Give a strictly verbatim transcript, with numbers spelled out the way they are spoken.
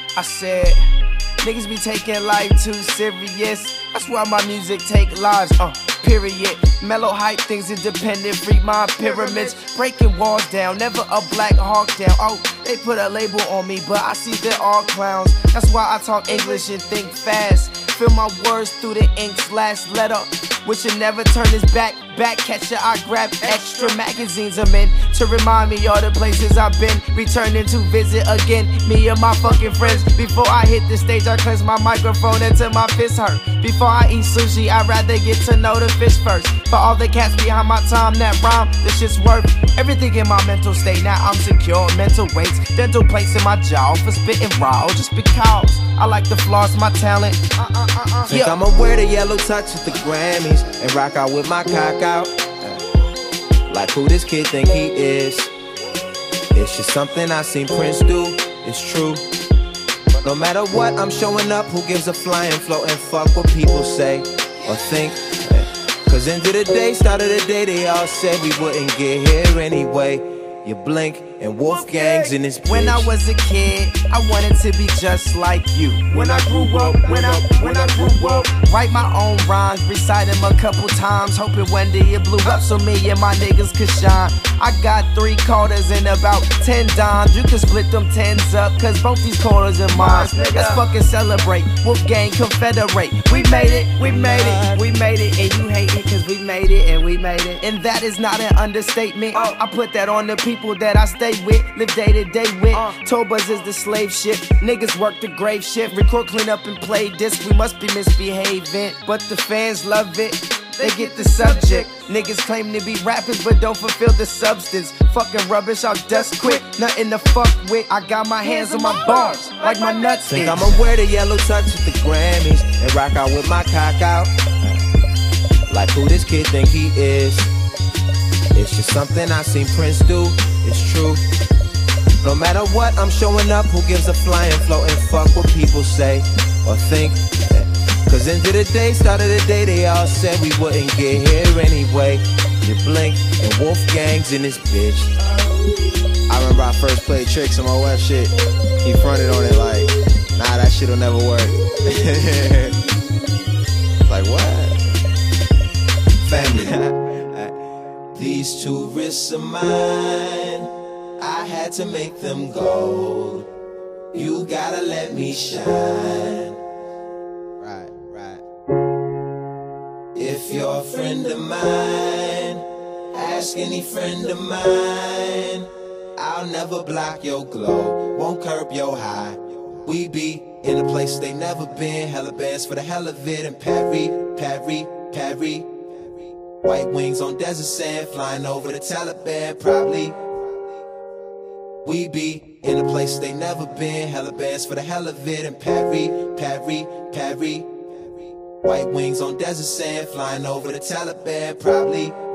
I said, niggas be taking life too serious. That's why my music take lives, uh, period. Mellow hype things independent, free mind pyramids. Breaking walls down, never a Black Hawk down. Oh, they put a label on me, but I see they're all clowns. That's why I talk English and think fast. Feel my words through the ink's last letter. Which should never turn his back, back catcher. I grab extra magazines I'm in to remind me all the places I've been. Returning to visit again, me and my fucking friends. Before I hit the stage, I cleanse my microphone until my fists hurt. Before I eat sushi, I'd rather get to know the fish first. For all the cats behind my time that rhyme, this shit's worth everything in my mental state. Now I'm secure, mental weights, dental plates in my jaw for spitting raw. Just because I like to floss my talent. Uh, uh, uh, uh. Think yeah. I'ma wear the yellow tux at the Grammys and rock out with my cock out. Uh, like who this kid think he is. It's just something I seen Prince do. It's true. No matter what, I'm showing up. Who gives a flying float and fuck what people say or think? Cause end of the day, start of the day, they all said we wouldn't get here anyway. You blink and Wolfgang's in this bitch. When I was a kid, I wanted to be just like you. When I grew up, when I, when I grew up, write my own rhymes, recite them a couple times, hoping one day it blew up so me and my niggas could shine. I got three quarters and about ten dimes. You can split them tens up, cause both these quarters are mine. Let's fucking celebrate, Wolfgang confederate. We made it, we made it, we made it, and you hate it cause we made it and we made it. And that is not an understatement. I put that on the people that I stay with, live day to day with. Tobas is the slave ship, niggas work the grave shift. Record, clean up and play disc, we must be misbehaving. But the fans love it, they get the subject. Niggas claim to be rappers but don't fulfill the substance. Fucking rubbish, I'll dust quick, nothing to fuck with. I got my hands on my bars, like my nuts. Think I'ma wear the yellow tux at the Grammys and rock out with my cock out. Like who this kid think he is. It's just something I seen Prince do. It's true. No matter what, I'm showing up. Who gives a flying float and fuck what people say or think? Cause end of the day, start of the day, they all said we wouldn't get here anyway. You blink and Wolfgang's in this bitch. I remember I first played Tricks on my web shit. He fronted on it like, nah, that shit'll never work. Like what? Family. These two wrists of mine, I had to make them gold. You gotta let me shine. Right, right. If you're a friend of mine, ask any friend of mine. I'll never block your glow, won't curb your high. We be in a place they never been. Hella bands for the hell of it. And Perry, Perry, Perry. White wings on desert sand, flying over the Taliban, probably. We be in a place they never been. Hella bands for the hell of it. And Perry, Perry, Perry. White wings on desert sand, flying over the Taliban, probably.